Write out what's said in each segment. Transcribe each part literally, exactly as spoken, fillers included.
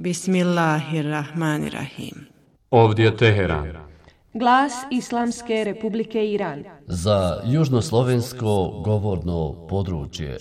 Bismillahirrahmanirrahim. Ovdje je Teheran. Glas Islamske Republike Iran. Za južnoslovensko govorno područje.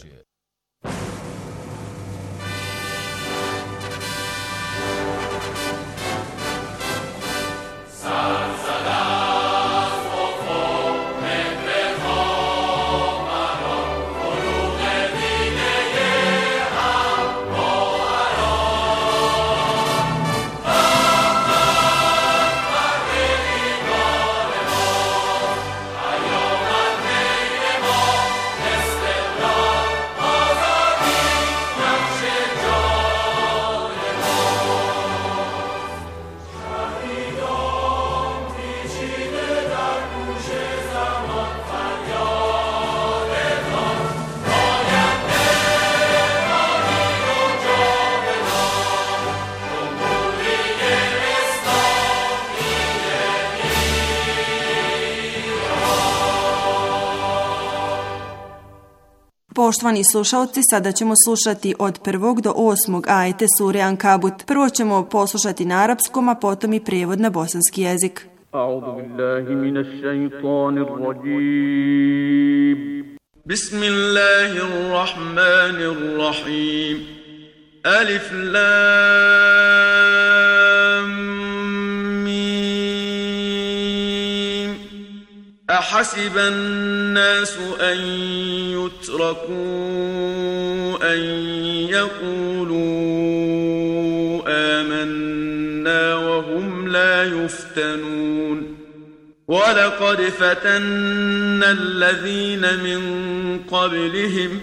Poštovani slušalci, sada ćemo slušati od prvog do osmog ajete sure Ankabut. Prvo ćemo poslušati na arapskom, a potom i prijevod na bosanski jezik. A'udhu billahi minash shaitanir rajim. Bismillahirrahmanirrahim. Alif lam أحسب الناس أن يتركوا أن يقولوا آمنا وهم لا يفتنون ولقد فتنا الذين من قبلهم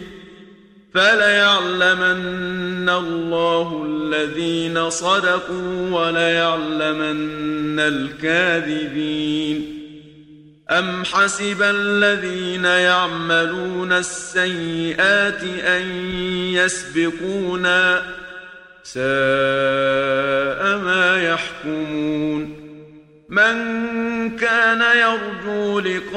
فليعلمن الله الذين صدقوا وليعلمن الكاذبين أم حسب الذين يعملون السيئات أن يسبقونا ساء ما يحكمون من كان يرجو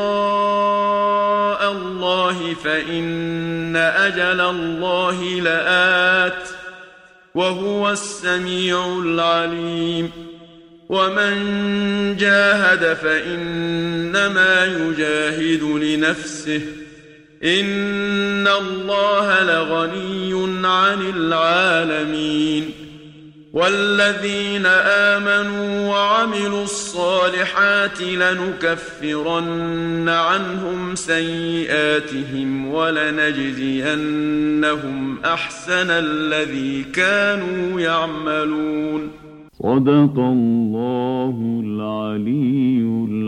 لقاء الله فإن أجل الله لآت وهو السميع العليم ومن جاهد فإنما يجاهد لنفسه إن الله لغني عن العالمين والذين آمنوا وعملوا الصالحات لنكفرن عنهم سيئاتهم ولنجزينهم أحسن الذي كانوا يعملون صدق الله العلي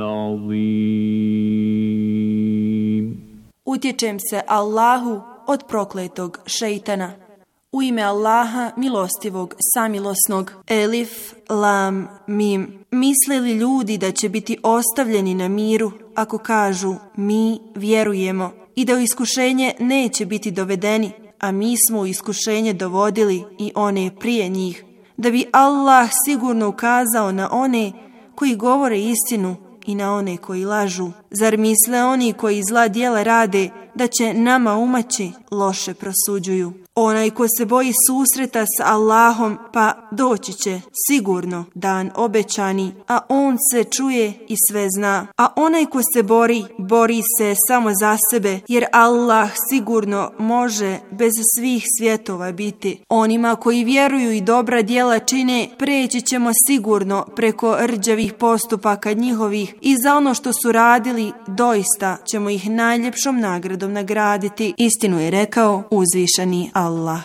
العظيم. Utječem se Allahu od prokletog šejtana. U ime Allaha milostivog, samilosnog. Elif, lam, mim. Misle li ljudi da će biti ostavljeni na miru ako kažu mi vjerujemo i da u iskušenje neće biti dovedeni, a mi smo u iskušenje dovodili i one prije njih, da bi Allah sigurno ukazao na one koji govore istinu i na one koji lažu. Zar misle oni koji zla djela rade da će nama umaći loše prosuđuju? Onaj ko se boji susreta s Allahom, pa doći će sigurno dan obećani, a on se čuje i sve zna. A onaj ko se bori, bori se samo za sebe, jer Allah sigurno može bez svih svjetova biti. Onima koji vjeruju i dobra djela čine, preći ćemo sigurno preko rđavih postupaka njihovih i za ono što su radili, doista ćemo ih najljepšom nagradom nagraditi. Istinu je rekao uzvišeni Allah.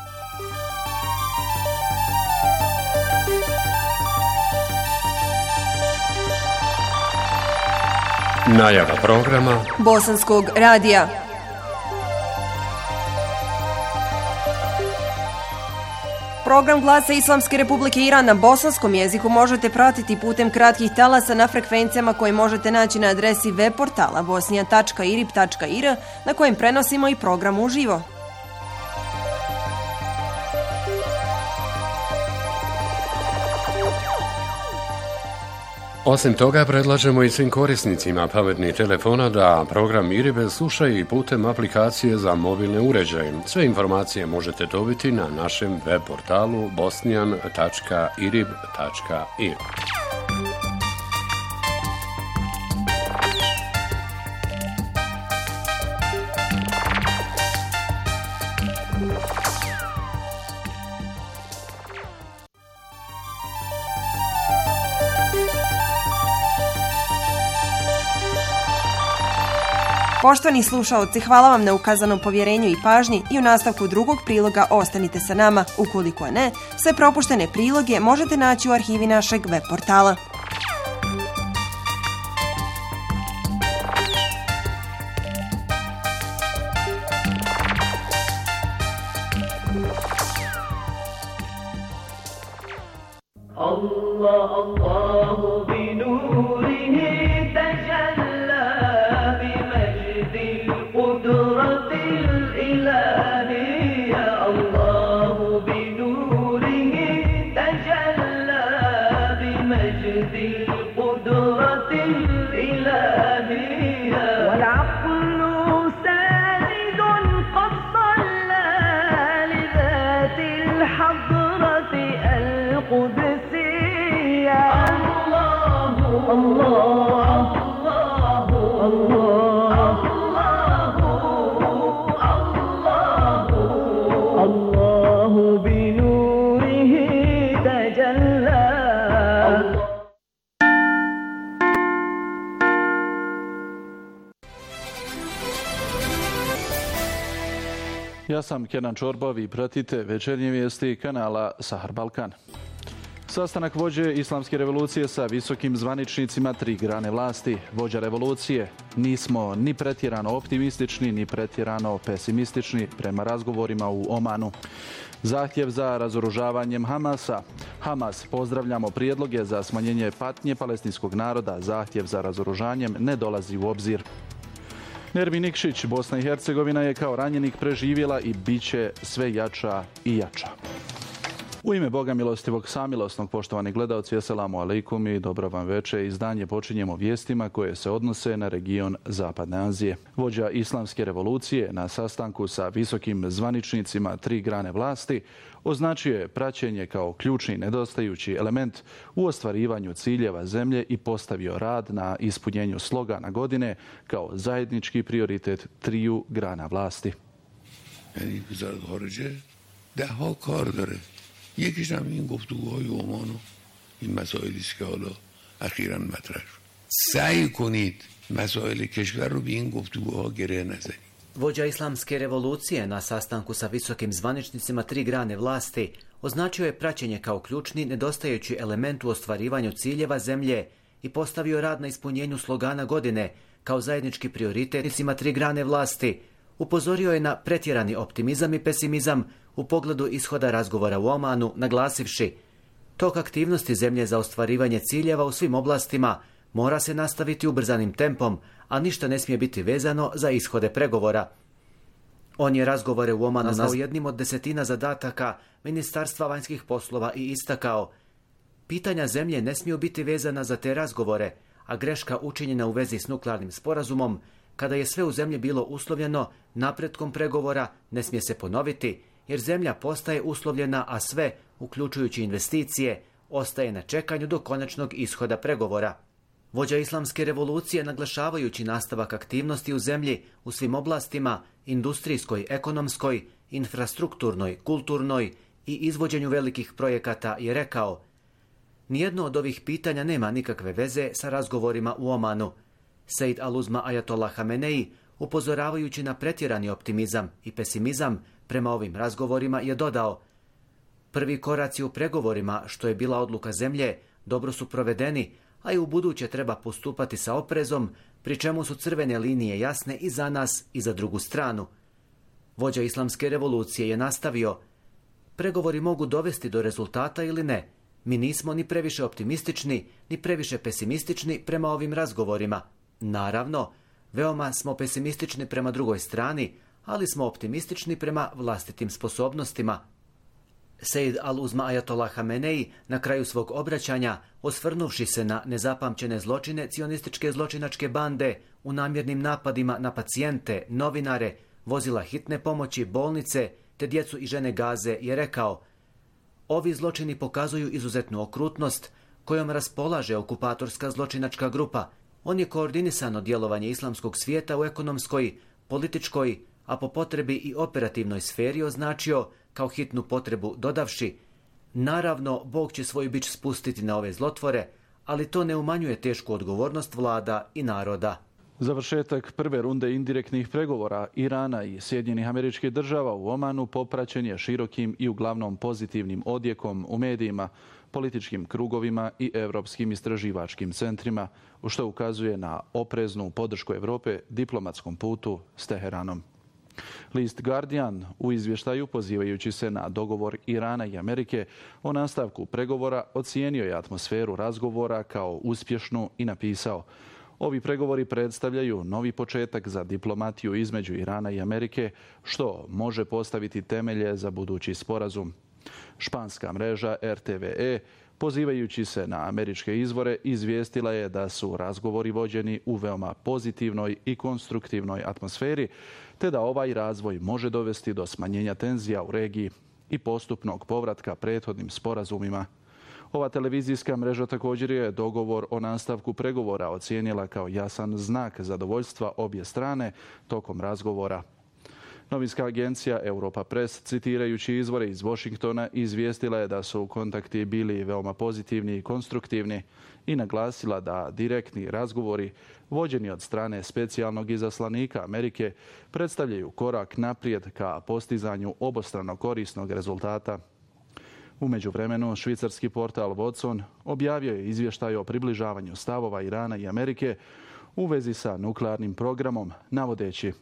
Najava programa Bosanskog radija. Program Glasa Islamske Republike Iran na bosanskom jeziku možete pratiti putem kratkih talasa na frekvencijama koje možete naći na adresi web portala bosnija tačka irib tačka ir na kojem prenosimo i program uživo. Osim toga, predlažemo i svim korisnicima pametnih telefona da program IRIB slušaju i putem aplikacije za mobilne uređaje. Sve informacije možete dobiti na našem web portalu bosnijan tačka irib tačka ir. Poštovani slušaoci, hvala vam na ukazanom povjerenju i pažnji i u nastavku drugog priloga ostanite sa nama. Ukoliko ne, sve propuštene priloge možete naći u arhivi našeg web portala. Allah, Allahu bi nurihi tajalla bi majdil qudratil ilahiyya. Allahu bi nurihi tajalla bi majdil qudratil ilahiyya. Wal aqlu salidun qad salla li dhatil hadrati al-qudus. Allah, Allah, Allah, Allahu bi nurihi tajalla. Ja sam Kenan Čorbov i pratite večernje vijesti kanala Sahar Balkan. Sastanak vođe Islamske revolucije sa visokim zvaničnicima tri grane vlasti. Vođa revolucije: nismo ni pretjerano optimistični, ni pretjerano pesimistični prema razgovorima u Omanu. Zahtjev za razoružavanjem Hamasa. Hamas: pozdravljamo prijedloge za smanjenje patnje palestinskog naroda. Zahtjev za razoružanjem ne dolazi u obzir. Nermin Nikšić: Bosna i Hercegovina je kao ranjenik preživjela i bit će sve jača i jača. U ime Boga milostivog samilosnog, poštovani gledalci, assalamu alaikum i dobro vam večer. Izdanje počinjemo vijestima koje se odnose na region Zapadne Azije. Vođa Islamske revolucije na sastanku sa visokim zvaničnicima tri grane vlasti označio je praćenje kao ključni nedostajući element u ostvarivanju ciljeva zemlje i postavio rad na ispunjenju slogana godine kao zajednički prioritet triju grana vlasti. یکیش هم این گفتگوهای عمان و این مسائلی است که حالا اخیراً مطرح شد. سعی کنید مسائل کشور رو به این گفتگوها گره نزنید. Vođa Islamske revolucije na sastanku sa visokim zvaničnicima tri grane vlasti označio je praćenje kao ključni nedostajući element u ostvarivanju ciljeva zemlje i postavio rad na ispunjenju slogana godine kao zajednički prioritetnicima tri grane vlasti. Upozorio je na pretjerani optimizam i pesimizam u pogledu ishoda razgovora u Omanu, naglasivši: tok aktivnosti zemlje za ostvarivanje ciljeva u svim oblastima mora se nastaviti ubrzanim tempom, a ništa ne smije biti vezano za ishode pregovora. On je razgovore u Omanu nazvao jednim od desetina zadataka Ministarstva vanjskih poslova i istakao: pitanja zemlje ne smiju biti vezana za te razgovore, a greška učinjena u vezi s nuklearnim sporazumom, kada je sve u zemlji bilo uslovljeno napretkom pregovora, ne smije se ponoviti, jer zemlja postaje uslovljena, a sve, uključujući investicije, ostaje na čekanju do konačnog ishoda pregovora. Vođa Islamske revolucije, naglašavajući nastavak aktivnosti u zemlji u svim oblastima, industrijskoj, ekonomskoj, infrastrukturnoj, kulturnoj i izvođenju velikih projekata, je rekao: nijedno od ovih pitanja nema nikakve veze sa razgovorima u Omanu. Sejd Aluzma Ajatollah Hamenei, upozoravajući na pretjerani optimizam i pesimizam prema ovim razgovorima, je dodao: prvi koraci u pregovorima, što je bila odluka zemlje, dobro su provedeni, a i u buduće treba postupati sa oprezom, pri čemu su crvene linije jasne i za nas i za drugu stranu. Vođa Islamske revolucije je nastavio: pregovori mogu dovesti do rezultata ili ne. Mi nismo ni previše optimistični, ni previše pesimistični prema ovim razgovorima. Naravno, veoma smo pesimistični prema drugoj strani, ali smo optimistični prema vlastitim sposobnostima. Sejd al-Uzma Ajatollah Hamenei na kraju svog obraćanja, osvrnuvši se na nezapamćene zločine cionističke zločinačke bande u namjernim napadima na pacijente, novinare, vozila hitne pomoći, bolnice te djecu i žene Gaze, je rekao: ovi zločini pokazuju izuzetnu okrutnost kojom raspolaže okupatorska zločinačka grupa. On je koordinisano djelovanje islamskog svijeta u ekonomskoj, političkoj, a po potrebi i operativnoj sferi označio kao hitnu potrebu, dodavši: naravno, Bog će svoj bič spustiti na ove zlotvore, ali to ne umanjuje tešku odgovornost vlada i naroda. Završetak prve runde indirektnih pregovora Irana i Sjedinjenih Američkih Država u Omanu popraćen je širokim i uglavnom pozitivnim odjekom u medijima, političkim krugovima i europskim istraživačkim centrima, što ukazuje na opreznu podršku Europe diplomatskom putu s Teheranom. List Guardian u izvještaju, pozivajući se na dogovor Irana i Amerike o nastavku pregovora, ocijenio je atmosferu razgovora kao uspješnu i napisao: ovi pregovori predstavljaju novi početak za diplomatiju između Irana i Amerike, što može postaviti temelje za budući sporazum. Španska mreža R T V E, pozivajući se na američke izvore, izvijestila je da su razgovori vođeni u veoma pozitivnoj i konstruktivnoj atmosferi, te da ovaj razvoj može dovesti do smanjenja tenzija u regiji i postupnog povratka prethodnim sporazumima. Ova televizijska mreža također je dogovor o nastavku pregovora ocijenila kao jasan znak zadovoljstva obje strane tokom razgovora. Novinska agencija Europa Press, citirajući izvore iz Washingtona, izvijestila je da su kontakti bili veoma pozitivni i konstruktivni i naglasila da direktni razgovori vođeni od strane specijalnog izaslanika Amerike predstavljaju korak naprijed ka postizanju obostrano korisnog rezultata. U međuvremenu, švicarski portal Watson objavio je izvještaj o približavanju stavova Irana i Amerike u vezi sa nuklearnim programom, navodeći: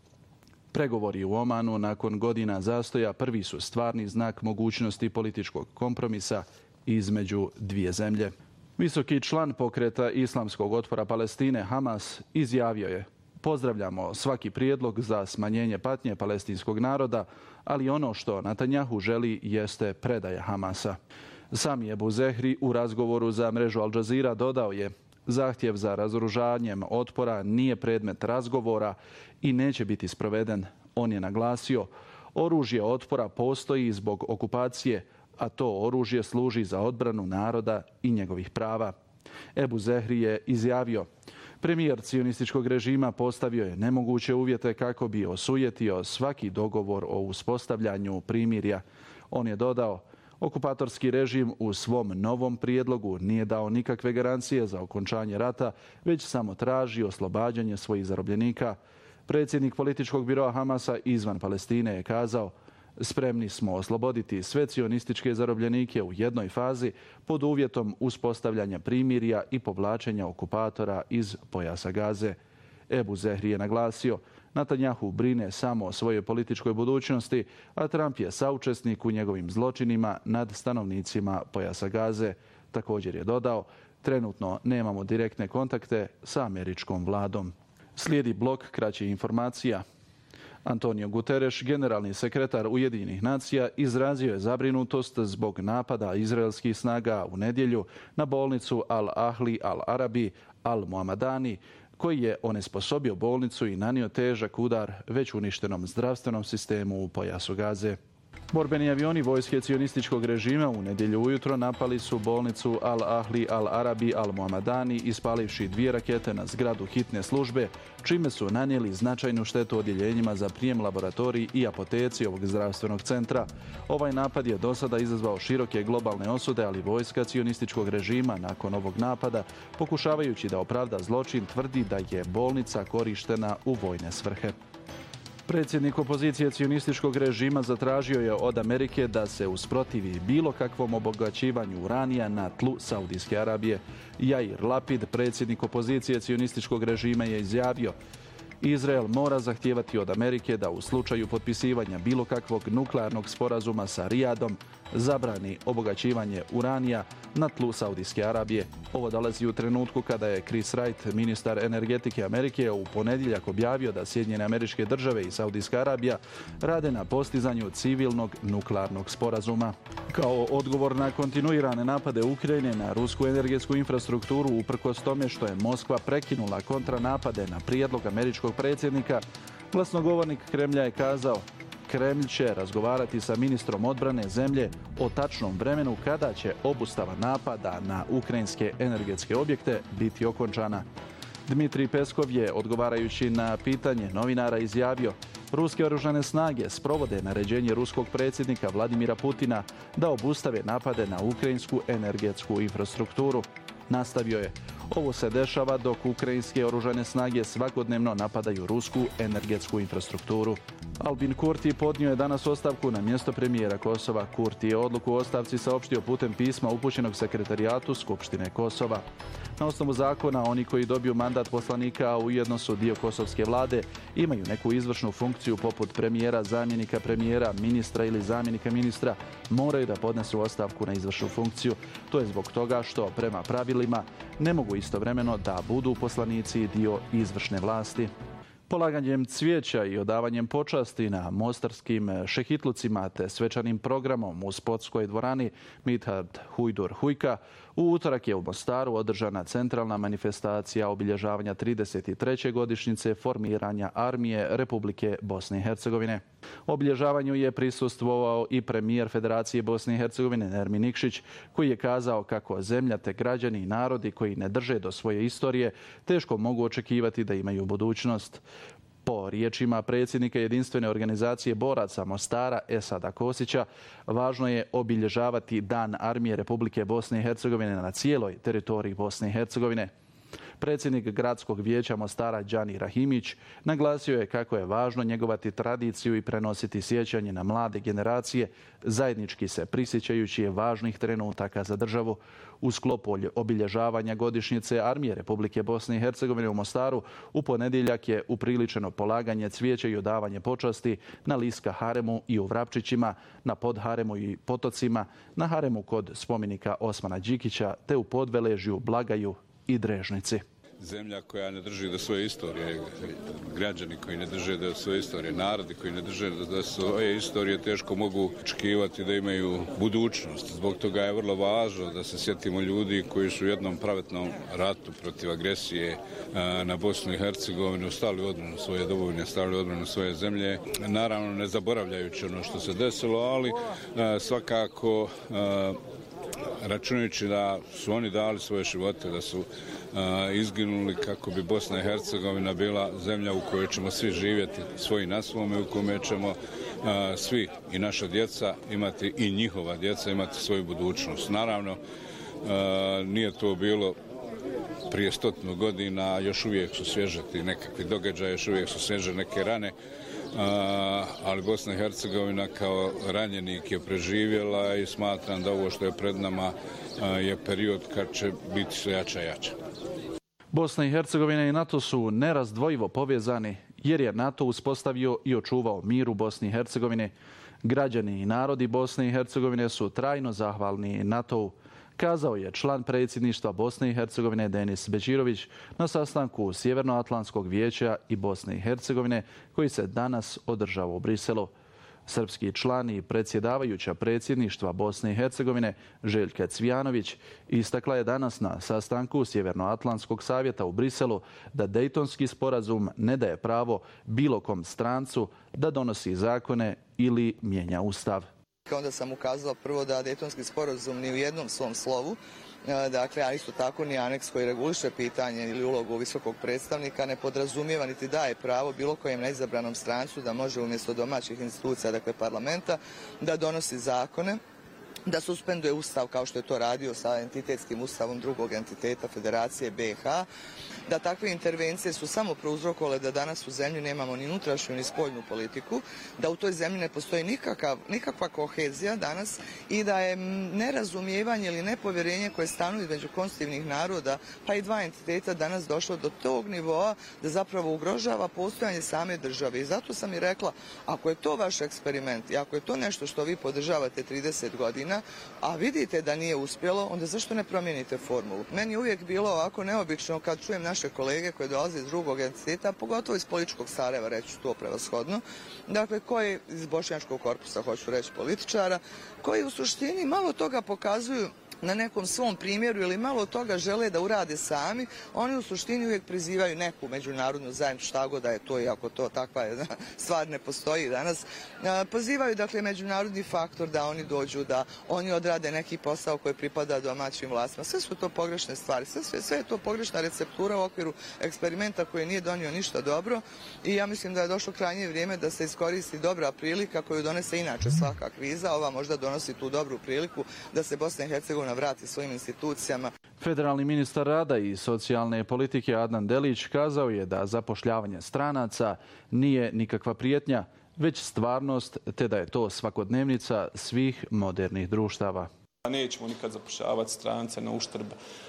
pregovori u Omanu nakon godina zastoja prvi su stvarni znak mogućnosti političkog kompromisa između dvije zemlje. Visoki član pokreta Islamskog otpora Palestine Hamas izjavio je: pozdravljamo svaki prijedlog za smanjenje patnje palestinskog naroda, ali ono što Netanjahu želi jeste predaja Hamasa. Sami Ebu Zehri u razgovoru za mrežu Al Jazeera dodao je: zahtjev za razoružanjem otpora nije predmet razgovora i neće biti sproveden. On je naglasio: oružje otpora postoji zbog okupacije, a to oružje služi za odbranu naroda i njegovih prava. Ebu Zehri je izjavio: premijer cionističkog režima postavio je nemoguće uvjete kako bi osujetio svaki dogovor o uspostavljanju primirja. On je dodao: okupatorski režim u svom novom prijedlogu nije dao nikakve garancije za okončanje rata, već samo traži oslobađanje svojih zarobljenika. Predsjednik političkog biroa Hamasa izvan Palestine je kazao: spremni smo osloboditi sve cionističke zarobljenike u jednoj fazi pod uvjetom uspostavljanja primirja i povlačenja okupatora iz pojasa Gaze. Ebu Zehri je naglasio: Netanjahu brine samo o svojoj političkoj budućnosti, a Trump je saučesnik u njegovim zločinima nad stanovnicima pojasa Gaze. Također je dodao: trenutno nemamo direktne kontakte sa američkom vladom. Slijedi blok kraćih informacija. Antonio Guterres, generalni sekretar Ujedinjenih nacija, izrazio je zabrinutost zbog napada izraelskih snaga u nedjelju na bolnicu Al-Ahli Al-Arabi Al-Muhamadani, koji je onesposobio bolnicu i nanio težak udar već uništenom zdravstvenom sistemu u pojasu Gaze. Borbeni avioni vojske cionističkog režima u nedjelju ujutro napali su bolnicu Al-Ahli Al-Arabi Al-Muhamadani, ispalivši dvije rakete na zgradu hitne službe, čime su nanijeli značajnu štetu odjeljenjima za prijem, laboratorij i apoteci ovog zdravstvenog centra. Ovaj napad je do sada izazvao široke globalne osude, ali vojska cionističkog režima nakon ovog napada, pokušavajući da opravda zločin, tvrdi da je bolnica korištena u vojne svrhe. Predsjednik opozicije cionističkog režima zatražio je od Amerike da se usprotivi bilo kakvom obogaćivanju uranija na tlu Saudijske Arabije. Jair Lapid, predsjednik opozicije cionističkog režima, je izjavio: Izrael mora zahtijevati od Amerike da u slučaju potpisivanja bilo kakvog nuklearnog sporazuma sa Rijadom zabrani obogaćivanje uranija na tlu Saudijske Arabije. Ovo dolazi u trenutku kada je Chris Wright, ministar energetike Amerike, u ponedjeljak objavio da Sjedinjene Američke Države i Saudijska Arabija rade na postizanju civilnog nuklearnog sporazuma. Kao odgovor na kontinuirane napade Ukrajine na rusku energetsku infrastrukturu, uprkos tome što je Moskva prekinula kontranapade na prijedlog američkog predsjednika, glasnogovornik Kremlja je kazao: Kremlj će razgovarati sa ministrom odbrane zemlje o tačnom vremenu kada će obustava napada na ukrajinske energetske objekte biti okončana. Dmitrij Peskov je, odgovarajući na pitanje novinara, izjavio: ruske oružane snage sprovode naređenje ruskog predsjednika Vladimira Putina da obustave napade na ukrajinsku energetsku infrastrukturu. Nastavio je: ovo se dešava dok ukrajinske oružane snage svakodnevno napadaju rusku energetsku infrastrukturu. Albin Kurti podnio je danas ostavku na mjesto premijera Kosova. Kurti je odluku o ostavci saopštio putem pisma upućenog sekretarijatu Skupštine Kosova. Na osnovu zakona, oni koji dobiju mandat poslanika, a ujedno su dio kosovske vlade, imaju neku izvršnu funkciju poput premijera, zamjenika premijera, ministra ili zamjenika ministra, moraju da podnesu ostavku na izvršnu funkciju. To je zbog toga što prema pravilima ne mogu istovremeno da budu poslanici dio izvršne vlasti. Polaganjem cvijeća i odavanjem počasti na mostarskim šehitlucima te svečanim programom u sportskoj dvorani Midhat Hujdur Hujka, u utorak je u Mostaru održana centralna manifestacija obilježavanja trideset treće godišnjice formiranja Armije Republike Bosne i Hercegovine. Obilježavanju je prisustvovao i premijer Federacije Bosne i Hercegovine Nermin Nikšić, koji je kazao kako zemlja te građani i narodi koji ne drže do svoje istorije teško mogu očekivati da imaju budućnost. Po riječima predsjednika jedinstvene organizacije boraca Mostara Esada Kosića, važno je obilježavati Dan Armije Republike Bosne i Hercegovine na cijeloj teritoriji Bosne i Hercegovine. Predsjednik gradskog vijeća Mostara Đani Rahimić naglasio je kako je važno njegovati tradiciju i prenositi sjećanje na mlade generacije, zajednički se prisjećajući je važnih trenutaka za državu. U sklopu obilježavanja godišnjice Armije Republike Bosne i Hercegovine u Mostaru u ponedjeljak je upriličeno polaganje cvijeća i odavanje počasti na Liska haremu i u Vrapčićima, na Podharemu i Potocima, na haremu kod spomenika Osmana Đikića te u Podveležju, Blagaju i Drežnici. Zemlja koja ne drži do svoje istorije, građani koji ne drže do svoje istorije, narodi koji ne drže do svoje istorije teško mogu očekivati da imaju budućnost. Zbog toga je vrlo važno da se sjetimo ljudi koji su u jednom pravetnom ratu protiv agresije na Bosnu i Hercegovinu stali u odbranu svoje domovine, stali u odbranu svoje zemlje. Naravno ne zaboravljajući ono što se desilo, ali svakako računajući da su oni dali svoje živote, da su uh, izginuli kako bi Bosna i Hercegovina bila zemlja u kojoj ćemo svi živjeti svoji na svome, u kojoj ćemo uh, svi i naša djeca imati i njihova djeca imati svoju budućnost. Naravno, uh, nije to bilo prije stotinu godina, još uvijek su svježe ti nekakvi događaji, još uvijek su svježe neke rane, Uh, ali Bosna i Hercegovina kao ranjenik je preživjela i smatram da ovo što je pred nama uh, je period kad će biti sve jača i jača. Bosna i Hercegovina i NATO su nerazdvojivo povezani jer je NATO uspostavio i očuvao mir u Bosni i Hercegovini. Građani i narodi Bosne i Hercegovine su trajno zahvalni NATO-u, kazao je član predsjedništva Bosne i Hercegovine Denis Bećirović na sastanku Sjevernoatlantskog vijeća i Bosne i Hercegovine koji se danas održava u Briselu. Srpski član i predsjedavajuća predsjedništva Bosne i Hercegovine Željka Cvijanović istakla je danas na sastanku Sjevernoatlantskog savjeta u Briselu da Dejtonski sporazum ne daje pravo bilo kom strancu da donosi zakone ili mijenja ustav. Onda sam ukazala prvo da Dejtonski sporazum ni u jednom svom slovu, dakle, a isto tako ni aneks koji reguliše pitanje ili ulogu visokog predstavnika ne podrazumijeva niti daje pravo bilo kojem neizabranom strancu da može umjesto domaćih institucija, dakle parlamenta, da donosi zakone da suspenduje ustav kao što je to radio sa entitetskim ustavom drugog entiteta Federacije B i H, da takve intervencije su samo prouzrokovale da danas u zemlji nemamo ni unutrašnju ni spoljnu politiku, da u toj zemlji ne postoji nikakav, nikakva kohezija danas i da je nerazumijevanje ili nepovjerenje koje stanuje između konstitutivnih naroda pa i dva entiteta danas došlo do tog nivoa da zapravo ugrožava postojanje same države. I zato sam i rekla, ako je to vaš eksperiment i ako je to nešto što vi podržavate trideset godina, a vidite da nije uspjelo, onda zašto ne promijenite formulu? Meni je uvijek bilo ovako neobično kad čujem naše kolege koje dolaze iz drugog entiteta, pogotovo iz političkog Sarajeva, reći to prevashodno, dakle koji iz bošnjačkog korpusa, hoću reći političara, koji u suštini malo toga pokazuju na nekom svom primjeru ili malo toga žele da urade sami, oni u suštini uvijek prizivaju neku međunarodnu zajednicu, šta god da je to, iako to takva jedna stvar ne postoji danas, pozivaju dakle međunarodni faktor da oni dođu, da oni odrade neki posao koji pripada domaćim vlastima. Sve su to pogrešne stvari, sve, sve, sve je to pogrešna receptura u okviru eksperimenta koji nije donio ništa dobro i ja mislim da je došlo krajnje vrijeme da se iskoristi dobra prilika koju donese inače svaka kriza, ova možda donosi tu dobru priliku da se Bosna i Hercegovina vrati svojim institucijama. Federalni ministar rada i socijalne politike Adnan Delić kazao je da zapošljavanje stranaca nije nikakva prijetnja, već stvarnost, te da je to svakodnevnica svih modernih društava. Nećemo nikad zapošljavati strance na uštrb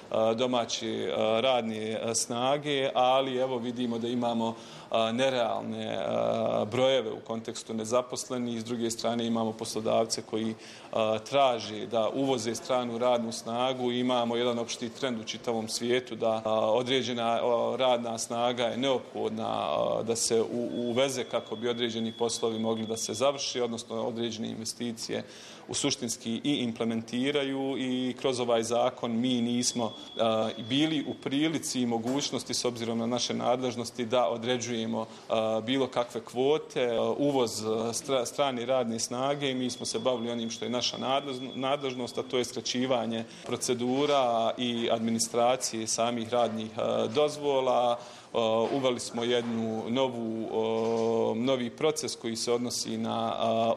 domaće radne snage, ali evo vidimo da imamo nerealne brojeve u kontekstu nezaposlenih. S druge strane imamo poslodavce koji traži da uvoze stranu radnu snagu. Imamo jedan opšti trend u čitavom svijetu da određena radna snaga je neophodna da se uveze kako bi određeni poslovi mogli da se završi, odnosno određene investicije u suštinski i implementiraju i kroz ovaj zakon mi nismo bili u prilici i mogućnosti s obzirom na naše nadležnosti da određujemo bilo kakve kvote, uvoz strane radne snage i mi smo se bavili onim što je naša nadležnost, a to je skraćivanje procedura i administracije samih radnih dozvola. Uveli smo jednu novu, novi proces koji se odnosi na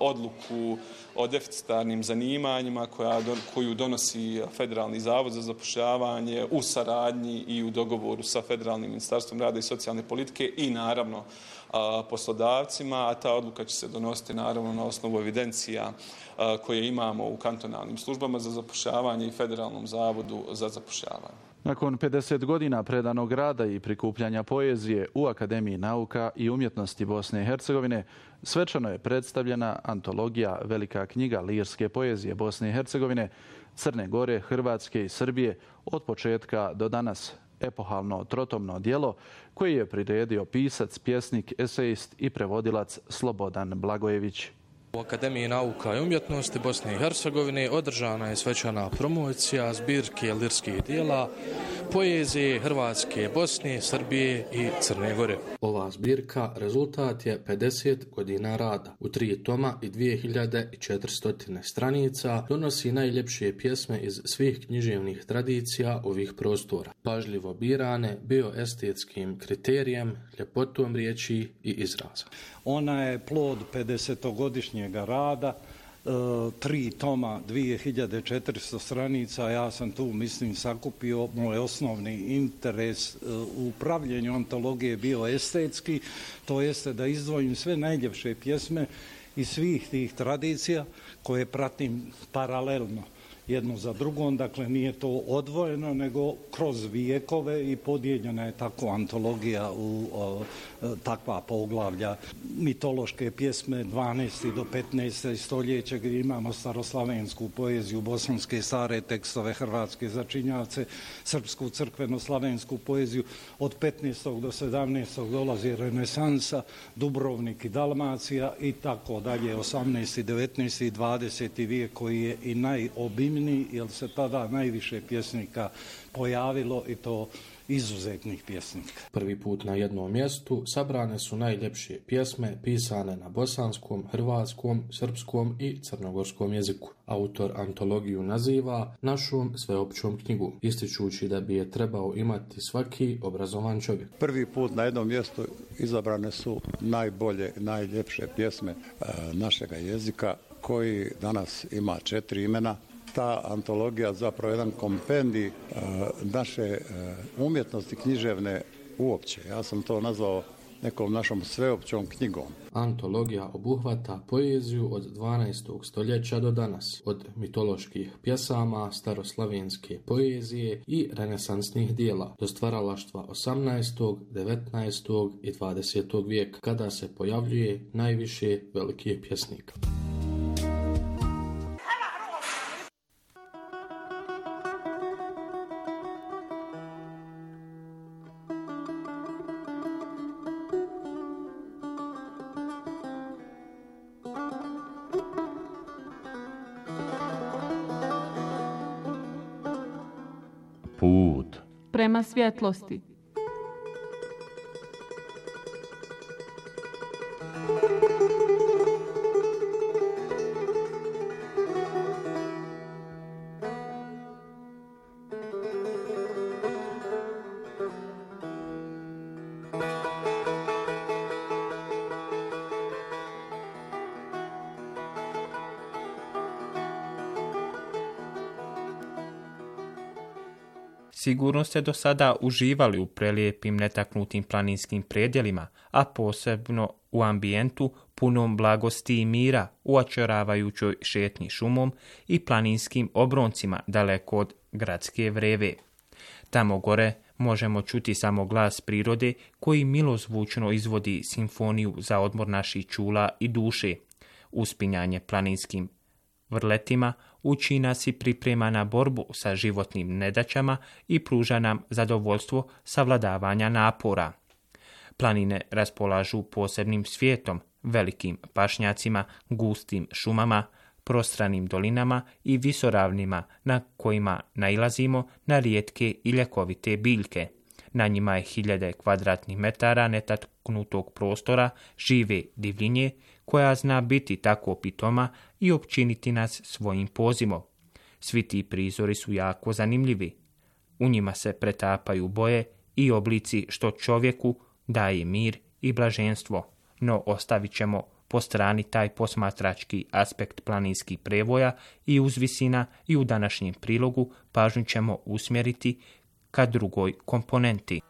odluku o deficitarnim zanimanjima koja, koju donosi Federalni zavod za zapošljavanje u saradnji i u dogovoru sa Federalnim ministarstvom rada i socijalne politike i naravno poslodavcima, a ta odluka će se donositi naravno na osnovu evidencija koje imamo u kantonalnim službama za zapošljavanje i Federalnom zavodu za zapošljavanje. Nakon pedeset godina predanog rada i prikupljanja poezije u Akademiji nauka i umjetnosti Bosne i Hercegovine, svečano je predstavljena antologija Velika knjiga lirske poezije Bosne i Hercegovine, Crne Gore, Hrvatske i Srbije od početka do danas. Epohalno trotomno djelo koje je priredio pisac, pjesnik, esejist i prevodilac Slobodan Blagojević. U Akademiji nauka i umjetnosti Bosne i Hercegovine održana je svečana promocija zbirke lirskih dijela poezije Hrvatske, Bosne, Srbije i Crne Gore. Ova zbirka rezultat je pedeset godina rada. U tri toma i dvije hiljade četiristo stranica donosi najljepše pjesme iz svih književnih tradicija ovih prostora, pažljivo birane bioestetskim kriterijem, ljepotom riječi i izraza. Ona je plod pedesetogodišnjeg rada, e, tri toma, dvije hiljade četiristo stranica. Ja sam tu, mislim, sakupio moj osnovni interes e, u pravljenju antologije bio estetski, to jeste da izdvojim sve najljepše pjesme iz svih tih tradicija koje pratim paralelno jedno za drugom, dakle nije to odvojeno, nego kroz vijekove i podijeljena je tako antologija u o, takva poglavlja. Mitološke pjesme dvanaestog do petnaestog stoljeća gdje imamo staroslavensku poeziju, bosanske stare tekstove, hrvatske začinjavce, srpsku crkveno-slavensku poeziju. Od petnaestog do sedamnaestog dolazi renesansa, Dubrovnik i Dalmacija i tako dalje. osamnaesti, devetnaesti i dvadeseti vijek koji je i najobimniji jer se tada najviše pjesnika pojavilo i to izuzetnih pjesnika. Prvi put na jednom mjestu sabrane su najljepše pjesme pisane na bosanskom, hrvatskom, srpskom i crnogorskom jeziku. Autor antologiju naziva našom sveopćom knjigom, ističući da bi je trebao imati svaki obrazovan čovjek. Prvi put na jednom mjestu izabrane su najbolje, najljepše pjesme e, našega jezika, koji danas ima četiri imena. Ta antologija zapravo jedan kompendij e, naše e, umjetnosti književne uopće. Ja sam to nazvao nekom našom sveopćom knjigom. Antologija obuhvata poeziju od dvanaestog stoljeća do danas, od mitoloških pjesama, staroslavenske poezije i renesansnih dijela, do stvaralaštva osamnaestog, devetnaestog i dvadesetog vijeka, kada se pojavljuje najviše velikih pjesnika. Put prema svjetlosti. Sigurno ste do sada uživali u prelijepim netaknutim planinskim predjelima, a posebno u ambijentu punom blagosti i mira, u očaravajućoj šetnji šumom i planinskim obroncima daleko od gradske vreve. Tamo gore možemo čuti samo glas prirode koji milozvučno izvodi simfoniju za odmor naših čula i duše. Uspinjanje planinskim vrletima uči nas i priprema na borbu sa životnim nedaćama i pruža nam zadovoljstvo savladavanja napora. Planine raspolažu posebnim svijetom, velikim pašnjacima, gustim šumama, prostranim dolinama i visoravnima na kojima nailazimo na rijetke i ljekovite biljke. Na njima je hiljade kvadratnih metara netaknutog prostora žive divljenje koja zna biti tako pitoma i općiniti nas svojim pozivom. Svi ti prizori su jako zanimljivi. U njima se pretapaju boje i oblici što čovjeku daje mir i blaženstvo, no ostavit ćemo po strani taj posmatrački aspekt planinskih prevoja i uzvisina i u današnjem prilogu pažnju ćemo usmjeriti ka drugoj komponenti.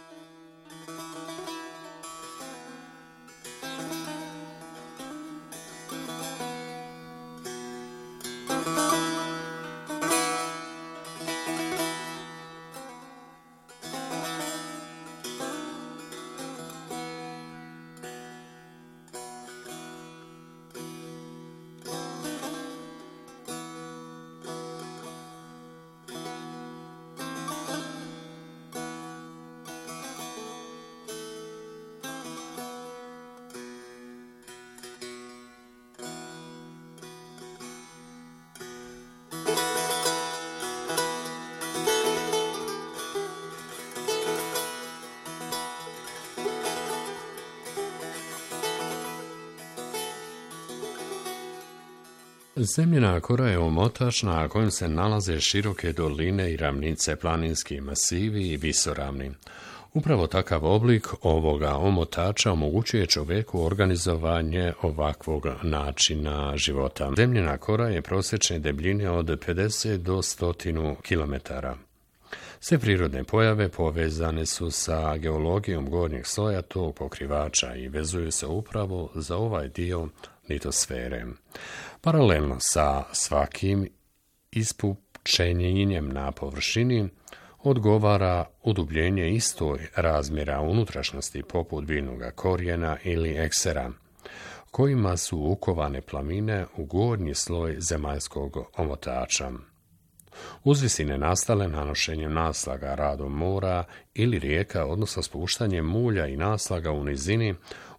Zemljina kora je omotač na kojem se nalaze široke doline i ravnice, planinski masivi i visoravni. Upravo takav oblik ovoga omotača omogućuje čovjeku organizovanje ovakvog načina života. Zemljina kora je prosječne debljine od pedeset do sto kilometara. Sve prirodne pojave povezane su sa geologijom gornjeg sloja tog pokrivača i vezuju se upravo za ovaj dio litosfere. Paralelno sa svakim ispučenjenjem na površini odgovara udubljenje istoj razmjera unutrašnjosti poput biljnog korijena ili eksera, kojima su ukovane planine u gornji sloj zemaljskog omotača. Uzvisine nastale nanošenjem naslaga radom mora ili rijeka, odnosno spuštanjem mulja i naslaga u nizini,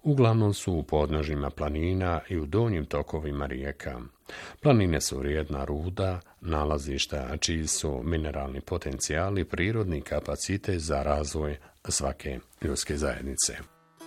uglavnom su u podnožjima planina i u donjim tokovima rijeka. Planine su vrijedna ruda, nalazišta čiji su mineralni potencijali prirodni kapacitet za razvoj svake ljudske zajednice.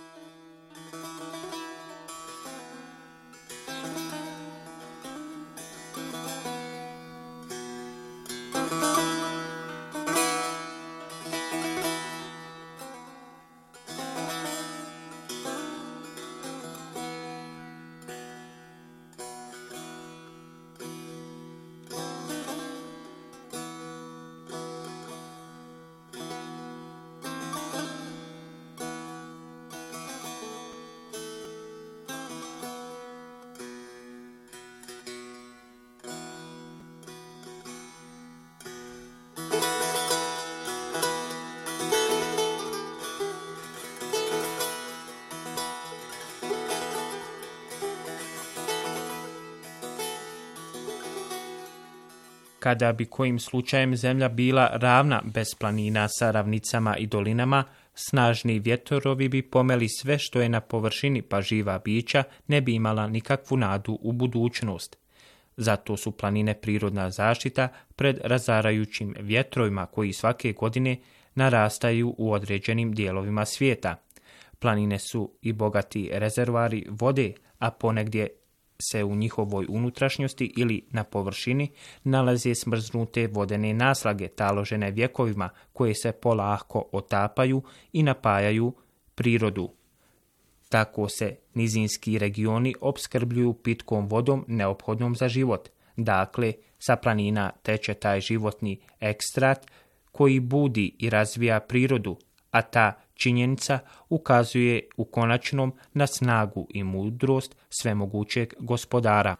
Kada bi kojim slučajem zemlja bila ravna bez planina sa ravnicama i dolinama, snažni vjetorovi bi pomeli sve što je na površini, pa živa bića ne bi imala nikakvu nadu u budućnost. Zato su planine prirodna zaštita pred razarajućim vjetrovima koji svake godine narastaju u određenim dijelovima svijeta. Planine su i bogati rezervari vode, a ponegdje se u njihovoj unutrašnjosti ili na površini nalaze smrznute vodene naslage taložene vjekovima koje se polahko otapaju i napajaju prirodu. Tako se nizinski regioni opskrbljuju pitkom vodom neophodnom za život. Dakle, sa planina teče taj životni ekstrat koji budi i razvija prirodu, a ta činjenica ukazuje u konačnom na snagu i mudrost svemogućeg gospodara.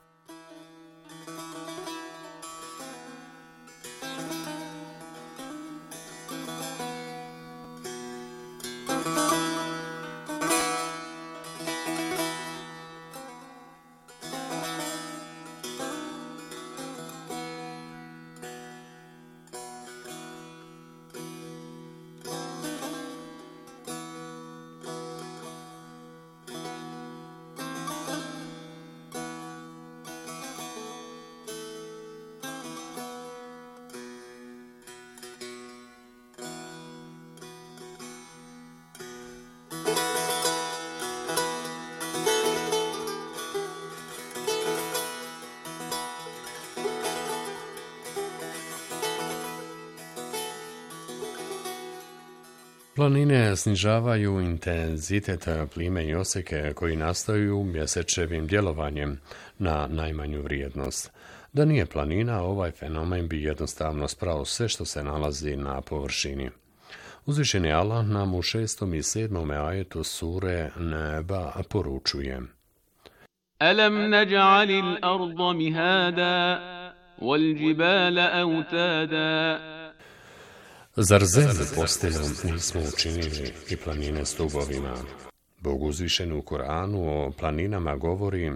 Planine snižavaju intenzitet plime i oseke koji nastaju mjesečevim djelovanjem na najmanju vrijednost. Da nije planina, ovaj fenomen bi jednostavno sprao sve što se nalazi na površini. Uzvišeni Allah nam u šestom i sedmom ajetu sure Neba poručuje: Alam naj'alil arda mihada wal jibala autada. Zar zemlju posteljom nismo učinili i planine stubovima? Bog uzvišen u Koranu o planinama govori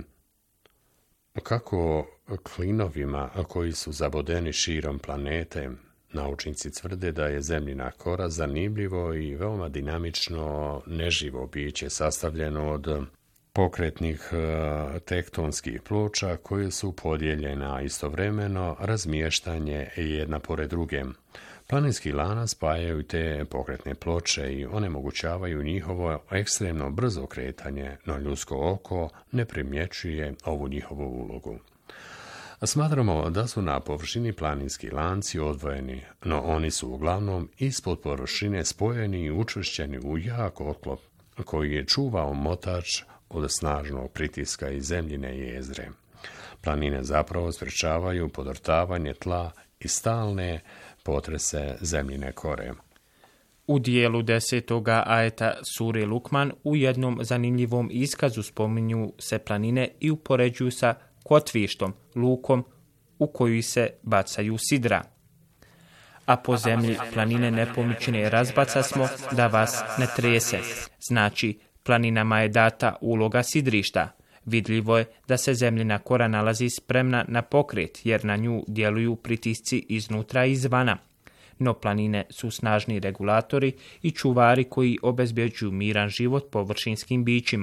kako klinovima koji su zabodeni širom planete. Naučnici tvrde da je zemljina kora zanimljivo i veoma dinamično neživo biće sastavljeno od pokretnih tektonskih ploča koje su podijeljena istovremeno razmještanje jedna pored druge. Planinski lanac spajaju te pokretne ploče i onemogućavaju njihovo ekstremno brzo kretanje, no ljudsko oko ne primjećuje ovu njihovu ulogu. Smatramo da su na površini planinski lanci odvojeni, no oni su uglavnom ispod površine spojeni i učvršćeni u jak otklop koji je čuvao motač od snažnog pritiska iz zemljine jezgre. Planine zapravo sprečavaju podrtavanje tla i stalne potrese zemljine kore. U dijelu desetoga ajeta sure Lukman u jednom zanimljivom iskazu spominju se planine i upoređuju sa kotvištom, lukom u koju se bacaju sidra. A po zemlji planine nepomične razbaca smo da vas ne trese. Znači, planinama je data uloga sidrišta. Vidljivo je da se zemljina kora nalazi spremna na pokret, jer na nju djeluju pritisci iznutra i izvana. No planine su snažni regulatori i čuvari koji obezbjeđuju miran život površinskim bićima.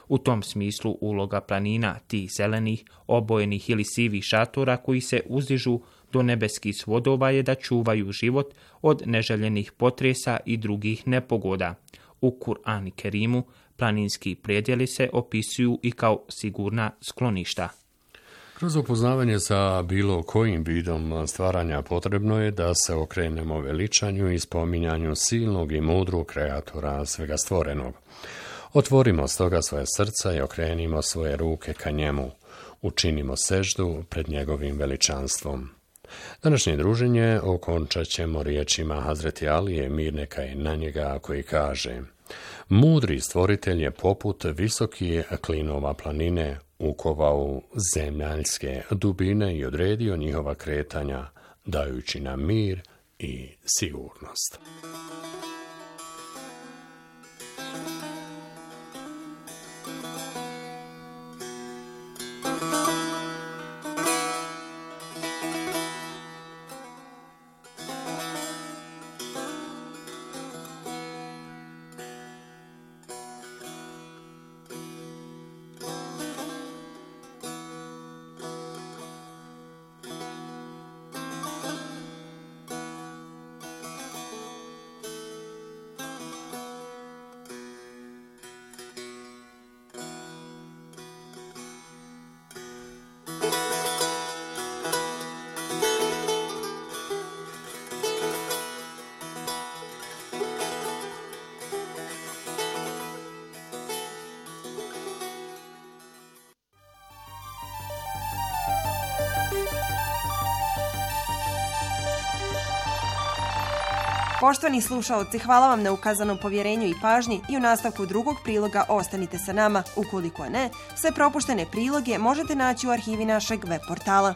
U tom smislu uloga planina, tih zelenih, obojenih ili sivih šatora koji se uzdižu do nebeskih svodova je da čuvaju život od neželjenih potresa i drugih nepogoda. U Kur'an i Kerimu planinski predjeli se opisuju i kao sigurna skloništa. Kroz upoznavanje sa bilo kojim vidom stvaranja potrebno je da se okrenemo veličanju i spominjanju silnog i mudrog kreatora svega stvorenog. Otvorimo stoga svoje srca i okrenimo svoje ruke ka njemu. Učinimo seždu pred njegovim veličanstvom. Današnje druženje okončat ćemo riječima Hazreti Alije, mir neka je na njega, koji kaže: mudri stvoritelj je poput visokih klinova planine ukovao zemljanske dubine i odredio njihova kretanja, dajući nam mir i sigurnost. Poštovani slušaoci, hvala vam na ukazanom povjerenju i pažnji i u nastavku drugog priloga ostanite sa nama. Ukoliko ne, sve propuštene priloge možete naći u arhivi našeg web portala.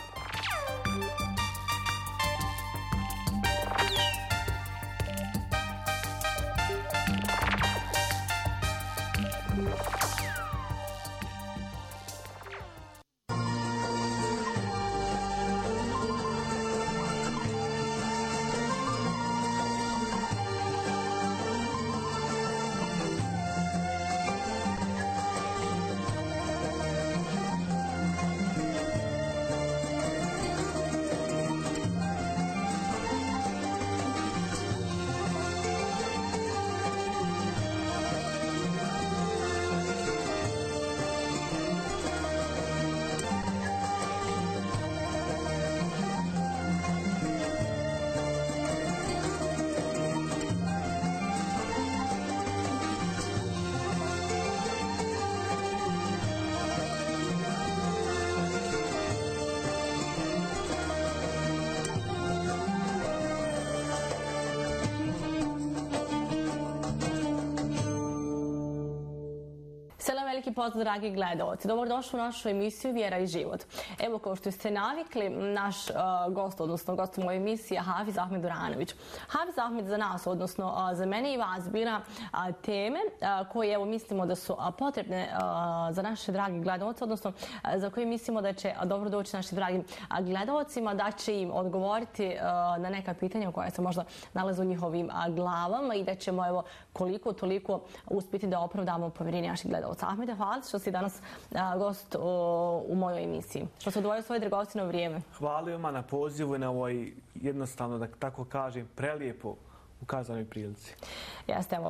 Selam, veliki pozdrav, dragi gledalci. Dobrodošli u našu emisiju Vjera i život. Evo, kao što ste navikli, naš uh, gost, odnosno gost u mojoj emisiji je Hafiz Ahmed Duranović. Hafiz Ahmed za nas, odnosno uh, za mene i vas, bira uh, teme uh, koje, evo, mislimo da su uh, potrebne uh, za naše dragi gledalce, odnosno uh, za koje mislimo da će uh, dobro doći našim dragim uh, gledalcima, da će im odgovoriti uh, na neka pitanja koja se možda nalaze u njihovim uh, glavama i da ćemo, evo, koliko toliko uspjeti da opravdamo povjerenje naših gledalca. Ahmede, hvala što si danas a, gost o, u mojoj emisiji. Što se odvojio svoje dragocjeno vrijeme. Hvala vam na pozivu i na ovoj, jednostavno, da tako kažem, prelijepo ukazanoj prilici. Jeste, evo.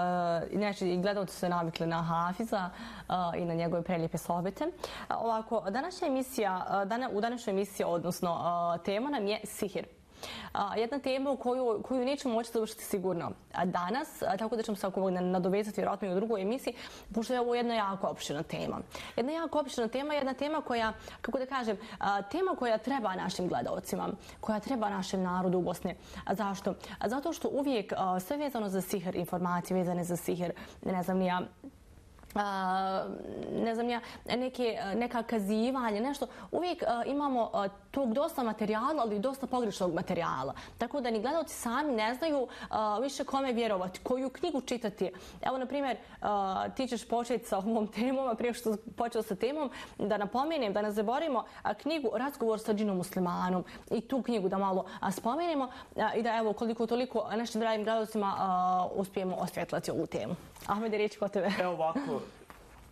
E, inače, i gledalci su se navikli na Hafiza e, i na njegove prelijepe sohbete. Ovako, današnja emisija, dana, u današnjoj emisiji, odnosno e, tema nam je sihir. Jedna tema koju, koju nećemo moći završiti sigurno danas, tako da ćemo se oko ovoga nadovezati vjerojatno i u drugoj emisiji, pošto je ovo jedna jako opširna tema. Jedna jako opširna tema, jedna tema koja, kako da kažem, tema koja treba našim gledalcima, koja treba našem narodu u Bosni. Zašto? Zato što uvijek sve vezano za sihir, informacije vezane za sihir, ne znam, nija, Uh, ne znam ja, neke, neka kazivanja, nešto. Uvijek uh, imamo uh, tog dosta materijala, ali i dosta pogrešnog materijala. Tako da ni gledalci sami ne znaju uh, više kome vjerovati, koju knjigu čitati. Evo, na primjer, uh, ti ćeš početi sa ovom temom, a prije što počeo sa temom, da napomenem, da ne zaboravimo uh, knjigu Razgovor sa džinom muslimanom i tu knjigu da malo uh, spomenemo uh, i da, evo, koliko toliko našim dragim gledalcima uh, uspijemo osvjetlati ovu temu. Ahmede, riječ kod tebe. Evo ovako,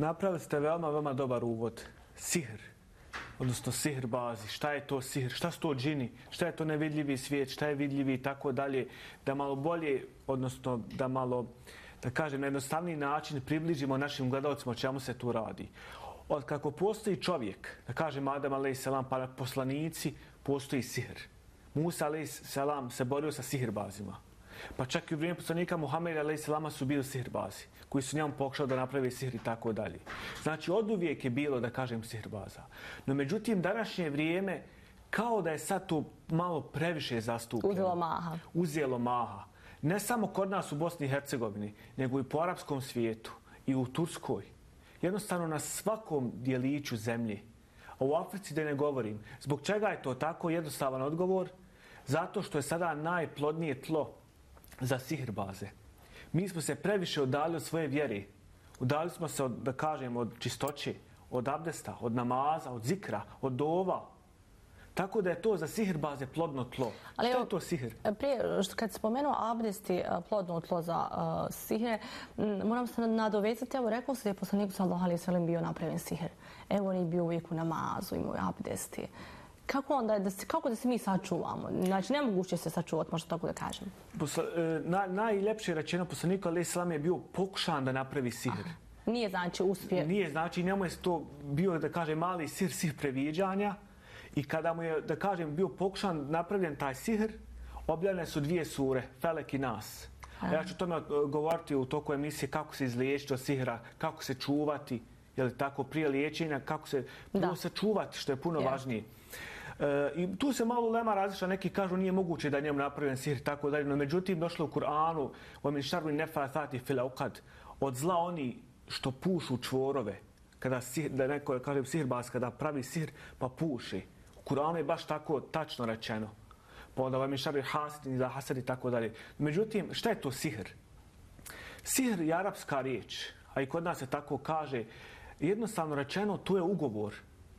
napravili ste veoma, veoma dobar uvod. Sihr, odnosno sihrbazi, šta je to sihr, šta su to džini, šta je to nevidljivi svijet, šta je vidljivi i tako dalje, da malo bolje, odnosno da malo, da kažem, na jednostavniji način približimo našim gledalcima o čemu se tu radi. Od kako postoji čovjek, da kažem Adam a.s. pa poslanici, postoji sihr. Musa a.s. se borio sa sihrbazima. Pa čak i u vrijeme poslanika Muhameda a.s. su bili sihrbazi, koji su njemu pokušali da naprave sihr i tako dalje. Znači, od uvijek je bilo, da kažem, sihrbaza. No, međutim, današnje vrijeme, kao da je sad tu malo previše zastupljeno. Uzelo maha. Uzelo maha. Ne samo kod nas u Bosni i Hercegovini, nego i po arapskom svijetu i u Turskoj. Jednostavno na svakom dijeliću zemlje. A u Africi da ne govorim. Zbog čega je to tako? Jednostavan odgovor. Zato što je sada najplodnije tlo za sihrbaze. Mi smo se previše udali od svoje vjere. Udali smo se, od, da kažem, od čistoće, od abdesta, od namaza, od zikra, od dova. Tako da je to za sihrbaze plodno tlo. Ali što je to sihr? Prije, što kad spomenuo abdest i plodno tlo za uh, sihr, moram se nadovezati, evo rekao se da je poslanik sallallahu alejhi ve sellem bio napravljen sihr. Evo on je bio uvijek u namazu, imao abdesti. Kako onda, da se, kako da se mi sačuvamo? Znači, nemoguće se sačuvati, možda tako da kažem. Posla, na, najljepše rečeno, poslanik alejhi selam je bio pokušan da napravi sihr. Aha. Nije znači uspje. Nije znači, njemu je to bio, da kažem, mali sihr, sihr previđanja. I kada mu je, da kažem, bio pokušan napravljen taj sihr, objavljene su dvije sure, Felek i Nas. A ja ću tome govoriti u toku emisije kako se izliječiti od sihra, kako se čuvati, je li tako, prije liječenja, kako se puno sačuvati, što je puno yeah. važnije. E, I tu se malo lema različa, neki kažu nije moguće da njemu napravljen sihr, tako dalje, no međutim došlo u Kur'anu, وَمِنْ شَرِّ النَّفَّاثَاتِ فِي الْعُقَدِ, od zla oni što pušu čvorove, kada sihr, da neko kažem sihrbaz, kada pravi sihr pa puši. U Kur'anu je baš tako tačno rečeno. Pa onda vam je šari hasidin za hasad i tako dalje. Međutim, šta je to sihr? Sihr je arapska riječ, a i kod nas se tako kaže. Jednostavno rečeno, to je ugovor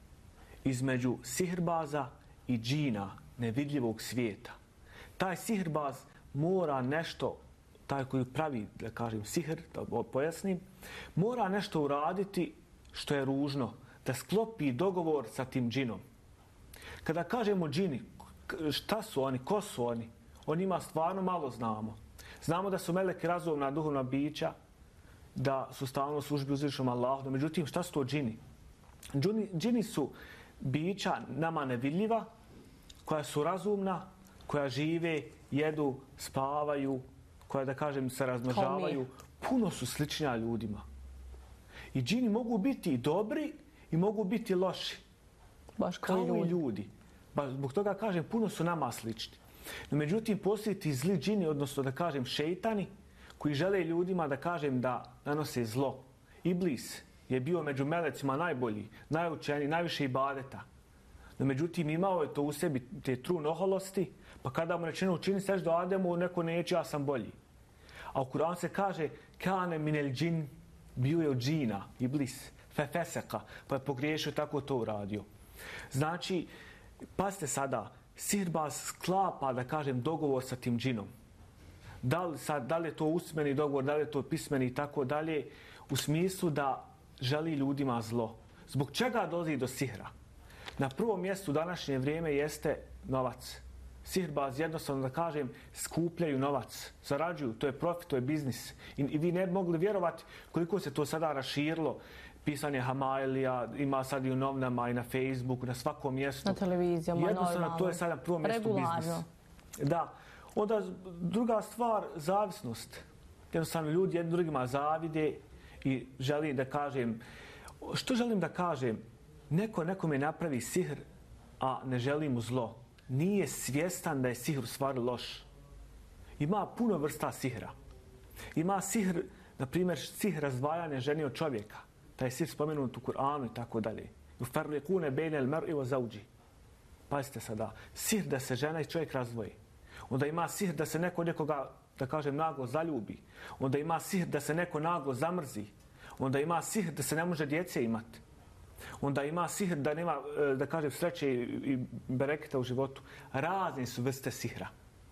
između sihrbaza i džina, nevidljivog svijeta. Taj sihrbaz mora nešto, taj koji pravi, da kažem, sihr, da pojasnim, mora nešto uraditi što je ružno, da sklopi dogovor sa tim džinom. Kada kažemo džini, šta su oni, ko su oni? O njima stvarno malo znamo. Znamo da su meleki razumna duhovna bića, da su stalno u službi uzvišenom Allahu. Međutim, šta su to džini? Džini, džini su bića nama nevidljiva, koja su razumna, koja žive, jedu, spavaju, koja, da kažem, se razmnožavaju. Puno su sličnija ljudima. I džini mogu biti i dobri i mogu biti loši. Baš kao ljudi. i ljudi. Ba, zbog toga kažem, puno su nama slični. No, međutim, postoji ti zli džini, odnosno da kažem šeitani, koji žele ljudima da kažem da nanose zlo. Iblis je bio među melecima najbolji, najučeniji, najviše ibadeta. No, međutim, imao je to u sebi te trun oholosti, pa kada mu rečeno učini seždu Ademu, neko neće, ja sam bolji. A u Kur'anu se kaže kane minel džin, bio je od džina, Iblis, fefeseka, pa je pogriješio, tako to uradio. Znači, pazite sada, sirbaz sklapa, da kažem, dogovor sa tim džinom. Da li, sad, da li je to usmeni dogovor, da li je to pismeni i tako dalje, u smislu da želi ljudima zlo. Zbog čega dolazi do sihra? Na prvom mjestu u današnje vrijeme jeste novac. Sirbaz, jednostavno da kažem, skupljaju novac, zarađuju, to je profit, to je biznis. I, i vi ne bi mogli vjerovati koliko se to sada raširilo. Pisanje Hamailija, ima sad i u novinama i na Facebooku, na svakom mjestu. Na televizijama, jednostavno, normalno. to je sada na prvom mjestu biznis. Da. Onda druga stvar, zavisnost. Jednostavno ljudi jednim drugima zavide i želim da kažem, što želim da kažem? Neko nekome napravi sihr, a ne želi mu zlo. Nije svjestan da je sihr u stvari loš. Ima puno vrsta sihra. Ima sihr, na primjer, sihr razdvajanja žene od čovjeka. Taj sihr spomenut u Kur'anu i tako dalje. Yufarriqune bejne al-mar'i wa zawji. Pazite sada, sihr da se žena i čovjek razdvoji. Onda ima sihr da se neko nekoga, da kažem, naglo zaljubi. Onda ima sihr da se neko naglo zamrzi. Onda ima sihr da se ne može djece imati. Onda ima sihr da nema, da kažem, sreće i bereketa u životu. Razne su vrste sihra.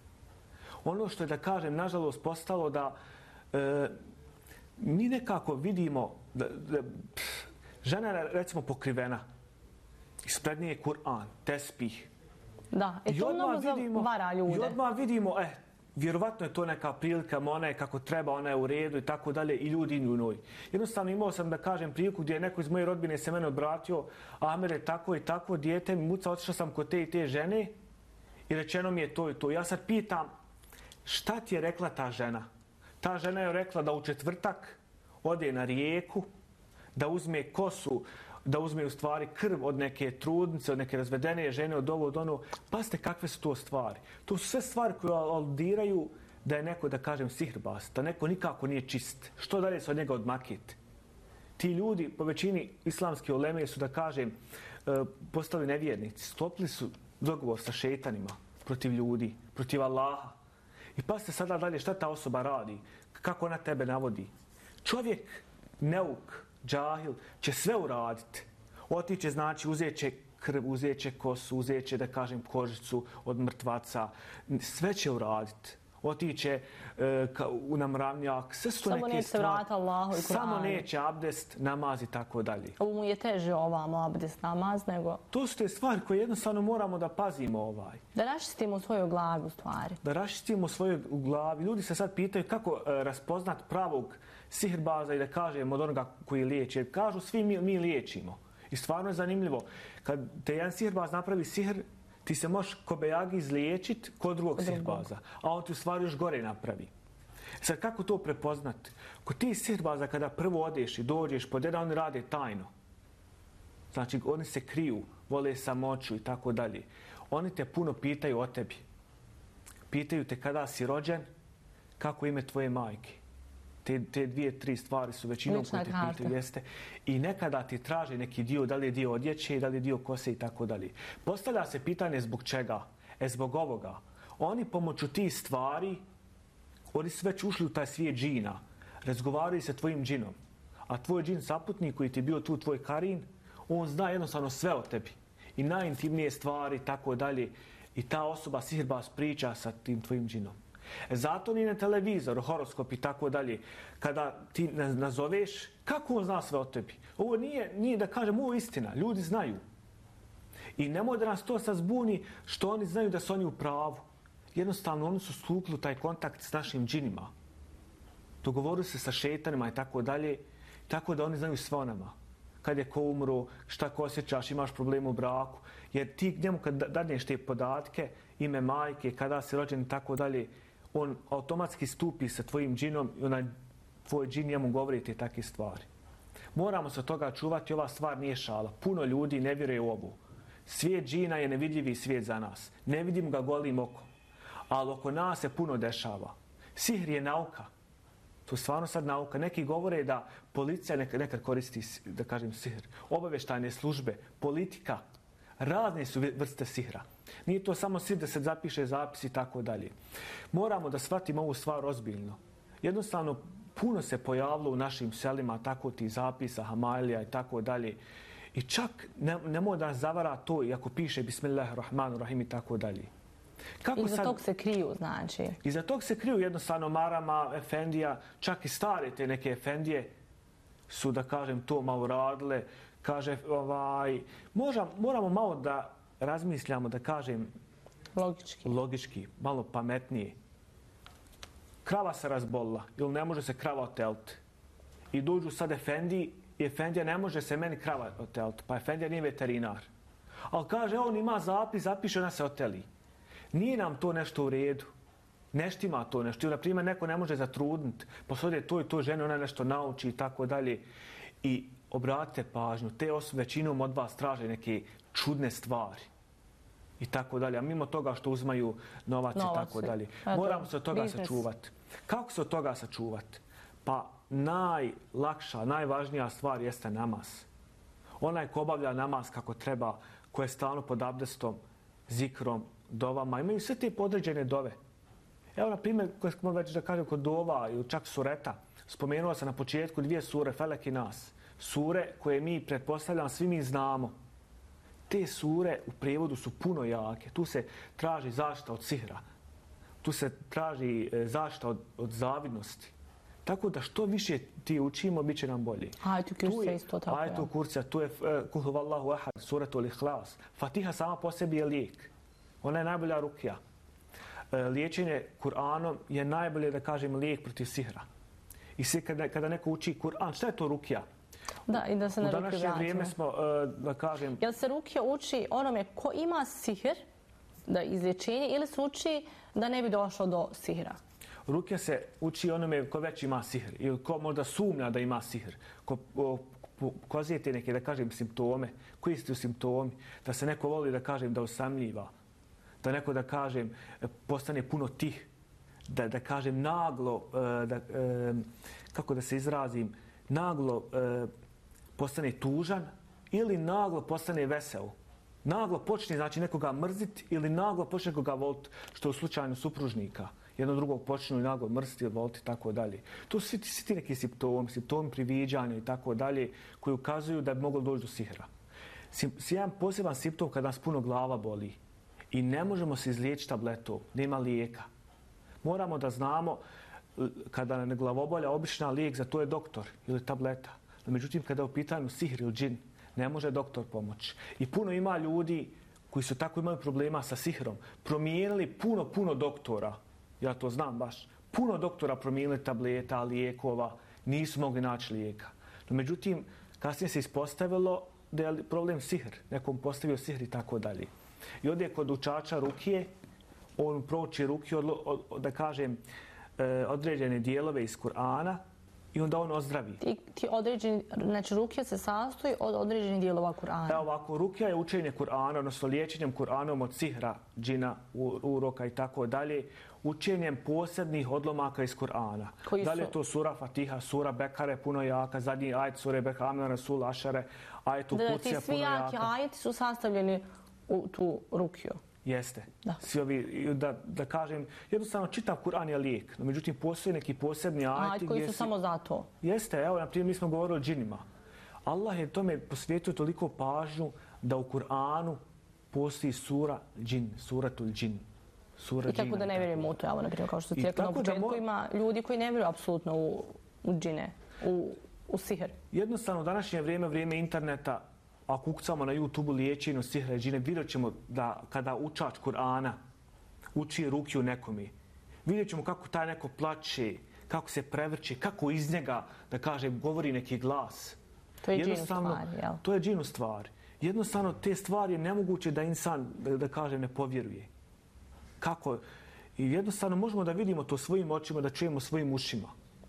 Ono što je, da kažem, nažalost postalo da e, mi nekako vidimo da, da, pff, žena je recimo pokrivena, ispred nje je Kur'an, tespih. Da, i to mnogo zavara ljude. I odmah vidimo, eh, vjerovatno je to neka prilika, ona je kako treba, ona je u redu i tako dalje i ljudi idu u njoj. Jednostavno imao sam da kažem priliku gdje je neko iz moje rodbine se mene obratio, Amere, tako i tako, dijete mi muca, otišao sam kod te i te žene i rečeno mi je to i to. Ja sad pitam, šta ti je rekla ta žena? Ta žena je rekla da u četvrtak ode na rijeku, da uzme kosu, da uzme u stvari krv od neke trudnice, od neke razvedene žene, od ovo, od ono. Pazite kakve su to stvari. To su sve stvari koje aludiraju da je neko, da kažem, sihrbas, da neko nikako nije čist. Što dalje se od njega odmakiti? Ti ljudi, po većini islamske uleme su, da kažem, postali nevjernici. Sklopili su dogovor sa šetanima protiv ljudi, protiv Allaha. I pazite sada dalje šta ta osoba radi, kako ona tebe navodi. Čovjek, neuk, džahil, će sve uraditi. Otiće, znači, uzet će krv, uzet će kosu, uzet će, da kažem, kožicu od mrtvaca. Sve će uraditi. Otiće e, ka, u namravnjak, sve su to samo neke stvari. Samo neće vrata Allahu i Kur'anu. Samo neće abdest, namaz i tako dalje. Ovo mu je teže ovamo abdest, namaz, nego... To su te stvari koje jednostavno moramo da pazimo ovaj. Da raščistimo u svojoj glavi u stvari. Da raščistimo u svojoj glavi. Ljudi se sad pitaju kako e, raspoznat pravog sihirbaza i da kažemo od onoga koji liječi. Jer kažu svi mi, mi liječimo. I stvarno je zanimljivo. Kad te jedan sihirbaz napravi sihr, ti se možeš kobejagi izliječiti kod drugog sihirbaza, a on ti u stvari još gore napravi. Sad, kako to prepoznati? Kod ti sihirbaza, kada prvo odeš i dođeš pod jedan, oni rade tajno. Znači, oni se kriju, vole samoću i tako dalje. Oni te puno pitaju o tebi. Pitaju te kada si rođen, kako ime tvoje majke. Te, te dvije, tri stvari su većinom koje te pitaju, jeste. I nekada ti traže neki dio, da li je dio odjeće, da li je dio kose i tako dalje. Postavlja se pitanje zbog čega? E, zbog ovoga. Oni pomoću tih stvari, oni su već ušli u taj svijet džina. Razgovaraju sa tvojim džinom. A tvoj džin saputnik koji ti je bio tu, tvoj karin, on zna jednostavno sve o tebi. I najintimnije stvari, tako dalje. I ta osoba, sihirbaz, priča sa tim tvojim džinom. Zato ni na televizor, horoskop i tako dalje, kada ti nazoveš, kako on zna sve o tebi? Ovo nije, nije da kažem, ovo je istina, ljudi znaju. I nemoj da nas to sad zbuni što oni znaju da su oni u pravu. Jednostavno, oni su stupili u taj kontakt s našim džinima. Dogovorili se sa šetanima i tako dalje, tako da oni znaju sve o nama. Kad je ko umro, šta ko osjećaš, imaš problem u braku. Jer ti njemu kad dadneš te podatke, ime majke, kada si rođen i tako dalje, on automatski stupi sa tvojim džinom i onaj tvoj džin njemu govori te takve stvari. Moramo se od toga čuvati, ova stvar nije šala. Puno ljudi ne vjeruje u ovu. Svijet džina je nevidljivi svijet za nas. Ne vidim ga golim okom. Ali oko nas se puno dešava. Sihr je nauka. To je stvarno sad nauka. Neki govore da policija nekad, nekad koristi, da kažem, sihr. Obavještajne službe, politika, razne su vrste sihra. Nije to samo sihr da se zapiše zapis i tako dalje. Moramo da shvatimo ovu stvar ozbiljno. Jednostavno, puno se pojavilo u našim selima tako ti zapisa, hamailija i tako dalje. I čak ne, nemoj da nas zavara to, iako piše Bismillahirrahmanirrahim i tako dalje. Kako Iza sad, tog se kriju, znači? Iza tog se kriju jednostavno marama, efendija, čak i stare te neke efendije su, da kažem, to malo radile. Kaže, ovaj, možda, moramo malo da razmišljamo, da kažem, logički, logički malo pametnije. Krava se razbolila ili ne može se krava oteliti. I dođu sad efendiji i efendija ne može se meni krava oteliti. Pa efendija nije veterinar. Ali kaže, on ima zapis, zapiše, ona se oteli. Nije nam to nešto u redu. Nešto ima to nešto. Ili, na primjer, neko ne može zatrudniti. Posodje to i to žene, ona nešto nauči i tako dalje. I obratite pažnju, te osobe većinom od vas traže neke čudne stvari. I tako dalje. A mimo toga što uzmaju novac, novac i tako dalje. Moramo se od toga business. sačuvati. Kako se od toga sačuvati? Pa najlakša, najvažnija stvar jeste namaz. Onaj ko obavlja namaz kako treba, ko je stalno pod abdestom, zikrom, dovama, imaju sve te podređene dove. Evo, na primjer, koje smo već da kažem kod dova ili čak sureta, spomenuo sam na početku dvije sure, Felek i Nas. Sure koje mi, pretpostavljam, svi mi znamo. Te sure u prijevodu su puno jake. Tu se traži zaštita od sihra. Tu se traži zaštita od, od zavidnosti. Tako da što više ti učimo, bit će nam bolje. Ajetul kursi isto tako. Ajetul kursi, tu je Kul huvallahu ahad, suratul ihlas. Fatiha sama po sebi je lijek. Ona je najbolja rukija. Liječenje Kur'anom je najbolje, da kažem, lijek protiv sihra. I svi kada, kada neko uči Kur'an, šta je to rukija? Da, i da se na U današnje rukiju vrijeme vratimo. smo, da kažem... Jel se rukija uči onome ko ima sihr, da izlječenje, ili se uči da ne bi došlo do sihra? Rukija se uči onome ko već ima sihr ili ko možda sumnja da ima sihr, ko pokazuje te neke, da kažem, simptome. Koji su simptomi? Da se neko voli, da kažem, da osamljiva, da neko, da kažem, postane puno tih, da, da kažem, naglo, da, kako da se izrazim, naglo postane tužan ili naglo postane vesel. Naglo počne, znači, nekoga mrziti ili naglo počne nekoga voliti, što je u slučaju supružnika. Jedno drugog počnu i naglo mrziti ili voliti i tako dalje. To su svi, svi ti neki simptomi, simptomi priviđanja i tako dalje, koji ukazuju da bi moglo doći do sihra. Sim, jedan poseban simptom kada nas puno glava boli i ne možemo se izliječiti tabletom, nema lijeka. Moramo da znamo kada nam glavobolja, obična lijek za to je doktor ili tableta. No, međutim, kada je u pitanju sihr ili džin, ne može doktor pomoći. I puno ima ljudi koji su tako imali problema sa sihrom, promijenili puno, puno doktora. Ja to znam baš. Puno doktora promijenili tableta, lijekova, nisu mogli naći lijeka. No, međutim, kasnije se ispostavilo da je problem sihr. Nekom postavio sihr i tako dalje. I ovdje kod učača rukije, on prouči rukiju, da kažem, određene dijelove iz Kur'ana i onda on ozdravi. Ti, ti određeni, znači rukija se sastoji od određenih dijelova Kur'ana. Evo ovako, rukija je učenje Kur'ana, odnosno liječenjem Kur'anom od sihra, džina, uroka i tako dalje, učenjem posebnih odlomaka iz Kur'ana. Da li je to sura Fatiha, sura Bekare, puno jaka, zadnji ajet sure Bekame, Rasul, Ašare, ajet u Kucija, puno jaka. Ti svi jaki ajeti su sastavljeni u tu rukiju. Jeste. Da. Svi ovi, da, da kažem, jednostavno čitav Kur'an je lijek, no međutim postoje neki posebni ajeti. Ajeti koji su si... samo za to. Jeste, evo, na primjer, mi smo govorili o džinima. Allah je tome posvijetio toliko pažnju da u Kur'anu postoji sura džin, suratul džin. Sura I tako džina, da ne vjerujemo u to, evo, na primjer, kao što ti rekao na početku, mo... ima ljudi koji ne vjeruju apsolutno u, u džine, u, u sihr. Jednostavno, u današnje vrijeme, vrijeme interneta, ako ukucamo na YouTube liječenju sihra i džine, vidjet ćemo da kada učač Kur'ana uči rukiju nekome, vidjet ćemo kako taj neko plače, kako se prevrće, kako iz njega, da kažem, govori neki glas. To je džinu stvar, jel? To je džinu stvar. Jednostavno, te stvari je nemoguće da insan, da, da kažem, ne povjeruje. Kako? I jednostavno možemo da vidimo to svojim očima, da čujemo svojim ušima.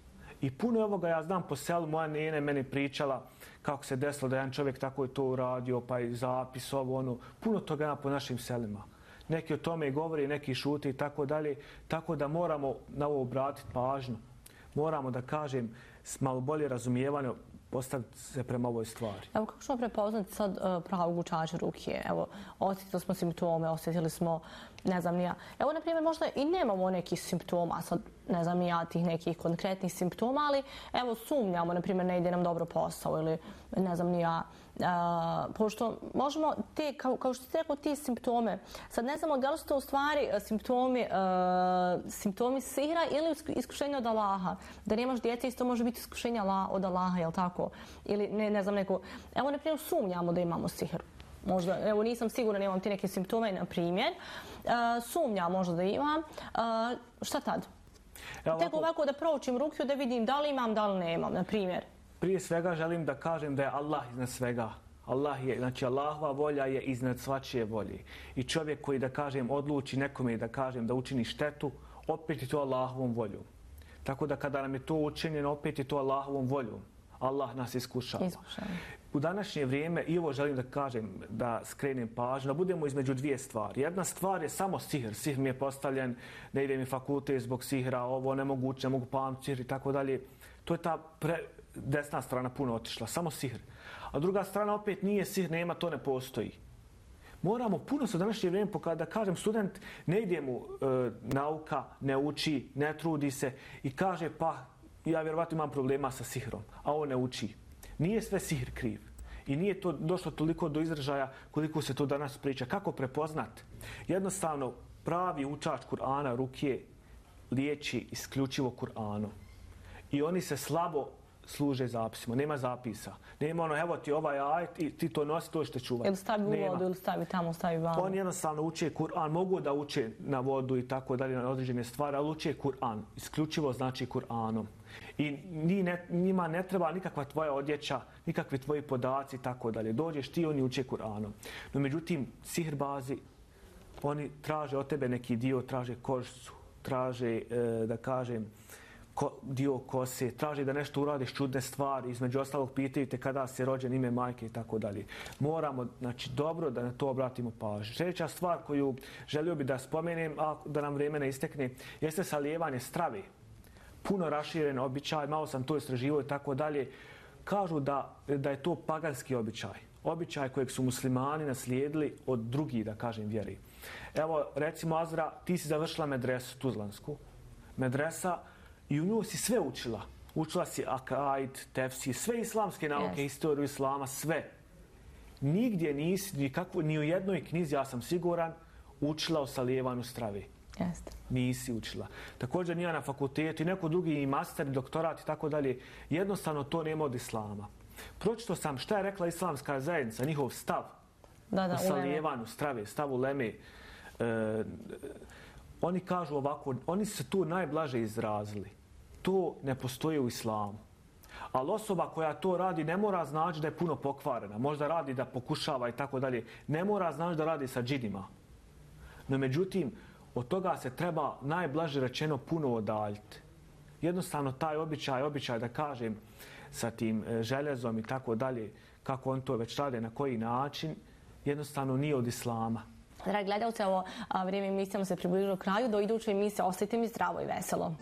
I puno ovoga ja znam po selu, moja nene meni pričala kako se desilo da jedan čovjek tako je to uradio, pa i zapis, ovo, ono. Puno toga ima po našim selima. Neki o tome i govori, neki šute i tako dalje. Tako da moramo na ovo obratiti pažnju. Moramo, da kažem, s malo bolje razumijevanje postaviti se prema ovoj stvari. Evo, kako ćemo prepoznati sad uh, pravog učača rukije? Evo, osjetili smo simptome, osjetili smo, ne znam ni ja. Evo, na primjer, možda i nemamo nekih simptoma, sad ne znam ni ja tih nekih konkretnih simptoma, ali evo, sumnjamo, na primjer, ne ide nam dobro posao ili ne znam ni ja. Uh, pošto možemo te, kao, kao što ste rekao, ti simptome, sad ne znamo da li su to u stvari simptomi, uh, simptomi sihra ili iskušenja od Allaha. Da nemaš djece, isto može biti iskušenja od Allaha, jel tako? Ili ne, ne znam neko... Evo, na primjer, sumnjamo da imamo sihr. Možda, evo, nisam sigurna, nemam ti neke simptome, na primjer. Uh, sumnja možda da imam. Uh, šta tad? Evo, Tek ovako da proučim rukiju, da vidim da li imam, da li nemam, na primjer. Prije svega želim da kažem da je Allah iznad svega. Allah je, znači Allahova volja je iznad svačije volje. I čovjek koji, da kažem, odluči nekome, da kažem, da učini štetu, opet je to Allahovom voljom. Tako da kada nam je to učinjeno, opet je to Allahovom voljom. Allah nas iskušava. Iskušava. U današnje vrijeme, i ovo želim da kažem, da skrenem pažnju, da budemo između dvije stvari. Jedna stvar je samo sihr. Sihr mi je postavljen, ne ide mi fakultet zbog sihra, ovo nemoguće, ne mogu pamtiti sihr i tako dalje. To je ta pre, desna strana puno otišla, samo sihr. A druga strana opet nije sihr, nema, to ne postoji. Moramo puno se u današnje vrijeme, da kažem, student ne ide mu e, nauka, ne uči, ne trudi se i kaže pa ja vjerovatno imam problema sa sihrom, a on ne uči. Nije sve sihr kriv. I nije to došlo toliko do izražaja koliko se to danas priča. Kako prepoznat? Jednostavno, pravi učač Kur'ana, rukije, liječi isključivo Kur'anom. i oni se slabo služe zapisima, nema zapisa. Nema ono, evo ti ovaj ajet i ti to nosi, to ćete čuvati. Ili stavi u vodu, ili stavi tamo, stavi vamo. Oni jednostavno uče Kur'an, mogu da uče na vodu i tako dalje, na određene stvari, ali uče Kur'an. Isključivo znači Kur'anom. I ni ne, njima ne treba nikakva tvoja odjeća, nikakvi tvoji podaci i tako dalje. Dođeš ti, oni uče Kur'anom. No međutim, sihirbazi, oni traže od tebe neki dio, traže kožicu, traže, e, da kažem, ko, dio kose, traži da nešto uradiš čudne stvari, između ostalog pitaju te kada si rođen, ime majke i tako dalje. Moramo, znači, dobro da na to obratimo pažnju. Sljedeća stvar koju želio bi da spomenem, a da nam vrijeme ne istekne, jeste salijevanje strave. Puno raširen običaj, malo sam to istraživao i tako dalje. Kažu da, da je to paganski običaj. Običaj kojeg su muslimani naslijedili od drugih, da kažem, vjeri. Evo, recimo, Azra, ti si završila medresu Tuzlansku. Medresa, i u nju si sve učila. Učila si akaid, tefsir, sve islamske nauke, yes. Istoriju islama, sve. Nigdje nisi, nikakvo, ni u jednoj knjizi, ja sam siguran, učila o salijevanju strave. Jeste. Nisi učila. Također nije na fakultetu i neko drugi i master, doktorat i tako dalje. Jednostavno to nema od islama. Pročito sam šta je rekla islamska zajednica, njihov stav da, da, o salijevanju strave, stav uleme. E, oni kažu ovako, oni se tu najblaže izrazili. To ne postoji u islamu. Ali osoba koja to radi ne mora znači da je puno pokvarena. Možda radi da pokušava i tako dalje. Ne mora znači da radi sa džinima. No međutim, od toga se treba najblaže rečeno puno odaljiti. Jednostavno taj običaj, običaj da kažem, sa tim željezom i tako dalje, kako on to već rade, na koji način, jednostavno nije od islama. Dragi gledalci, ovo vrijeme emisijama se približilo kraju. Do iduće emisije ostajte mi zdravo i veselo.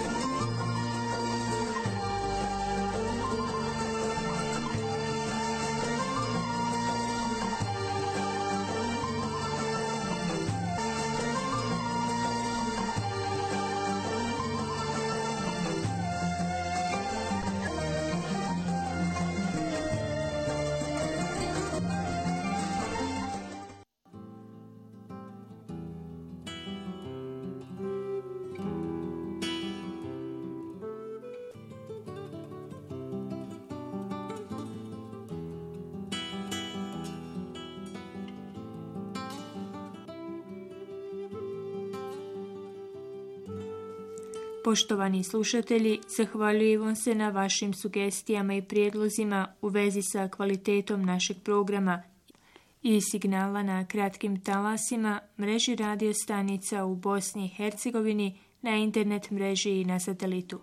Poštovani slušatelji, zahvaljujem se na vašim sugestijama i prijedlozima u vezi sa kvalitetom našeg programa i signala na kratkim talasima, mreži radio stanica u Bosni i Hercegovini, na internet mreži i na satelitu.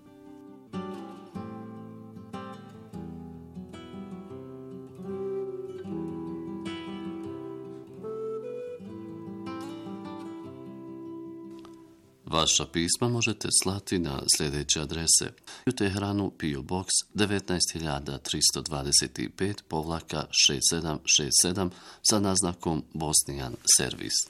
Vaša pisma možete slati na sljedeće adrese: u Teheranu P O Box devetnaest hiljada tristo dvadeset pet povlaka šest sedam šest sedam sa naznakom Bosnian Service.